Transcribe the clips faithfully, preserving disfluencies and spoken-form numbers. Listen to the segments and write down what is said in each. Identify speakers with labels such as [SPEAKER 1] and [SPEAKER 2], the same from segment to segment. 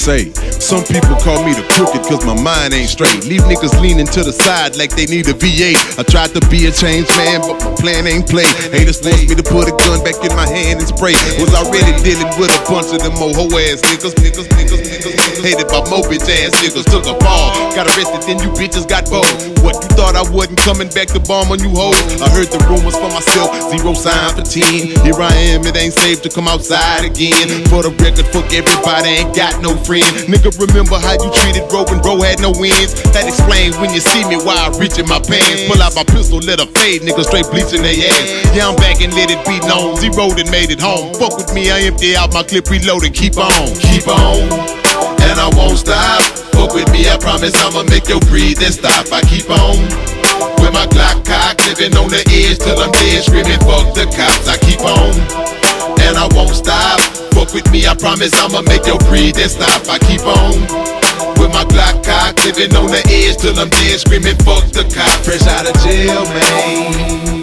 [SPEAKER 1] say. Some people call me the crooked cause my mind ain't straight. Leave niggas leaning to the side like they need a V eight. I tried to be a changed man, but my plan ain't played. Haters forced me to put a gun back in my hand and spray. Was already dealing with a bunch of them old hoe ass niggas, niggas, niggas, niggas, niggas. Hated by mo bitch ass niggas, took a fall. Got arrested, then you bitches got bold. What, you thought I wasn't coming back to bomb on you hoes? I heard the rumors for myself, zero sign for ten. Here I am, it ain't safe to come outside again. For the record, fuck everybody, ain't got no friend. Nigga, remember how you treated bro when bro had no wins? That explains when you see me why I reach in my pants. Pull out my pistol, let her fade, nigga straight bleaching their ass. Yeah, I'm back and let it be known, zero and made it home. Fuck with me, I empty out my clip, reload and keep on. Keep on, and I won't stop. Fuck with me, I promise I'ma make your breathing stop. I keep on, with my Glock cock, living on the edge till I'm dead, screaming fuck the cops. I keep on, and I won't stop. Fuck with me, I promise I'ma make your breathing stop. I keep on, with my Glock cock, living on the edge till I'm dead, screaming fuck the cops. Fresh out of jail, man.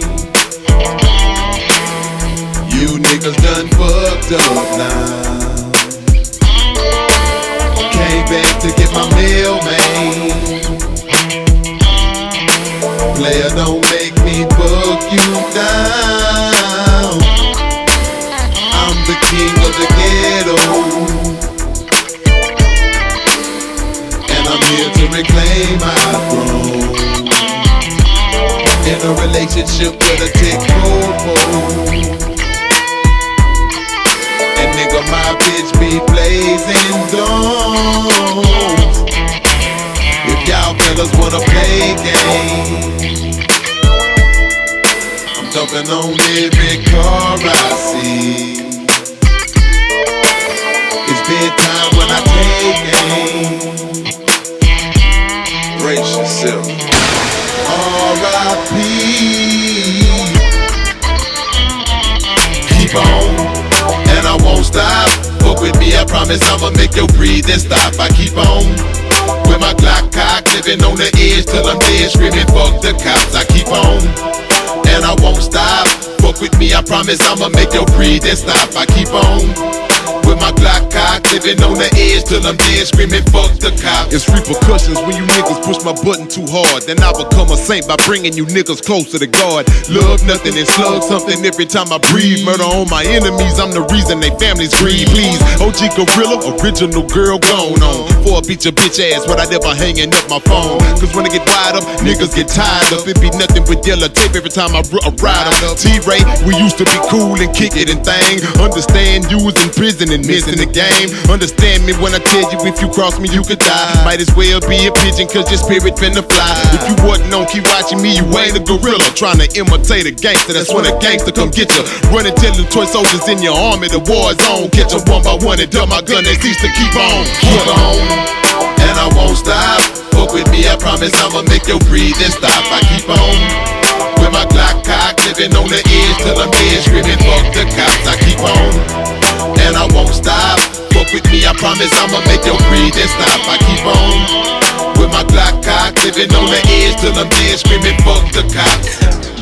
[SPEAKER 1] You niggas done fucked up now. Came back to get my mail, man. Player, don't make me buck you down. I'm the king of the ghetto, and I'm here to reclaim my throne. In a relationship with a tick pro. And nigga, my bitch be blazing domes. If y'all fellas wanna play games, I'm jumping on every car I see. It's bedtime when I take aim. Brace yourself. R I P Keep on, and I won't stop. Fuck with me, I promise I'ma make your breathing stop. I keep on, with my Glock cock, living on the edge till I'm dead, screaming fuck the cops. I keep on, and I won't stop. Fuck with me, I promise I'ma make your breathing stop. I keep on, with my Glock cock, living on the edge till I'm dead, screaming fuck the cops. It's repercussions when you niggas push my button too hard. Then I become a saint by bringing you niggas closer to God. Love nothing and slug something every time I breathe. Murder on my enemies, I'm the reason they families grieve. Please, O G Gorilla, original girl gone on. Before I beat your bitch ass without ever hanging up my phone. Cause when I get wired up, niggas get tired up. It be nothing but yellow tape every time I r ride up. T-Ray, we used to be cool and kick it and thing. Understand you was in prison and missing the game. Understand me when I tell you if you cross me you could die. Might as well be a pigeon cause your spirit finna fly. If you wasn't on keep watching me, you ain't a gorilla. Trying to imitate a gangster, that's when a gangster come get you. Running till the toy soldiers in your army, the war zone. Catch them one by one and dump my gun, they cease to keep on. Keep on, and I won't stop. Fuck with me, I promise I'ma make your breathing stop. I keep on, with my Glock cock, living on the edge till I'm dead, screaming fuck the cops. I keep on, and I won't stop. Fuck with me, I promise I'ma make your breathing stop. I keep on, with my Glock cock, living on the edge till I'm dead, screaming fuck the cops.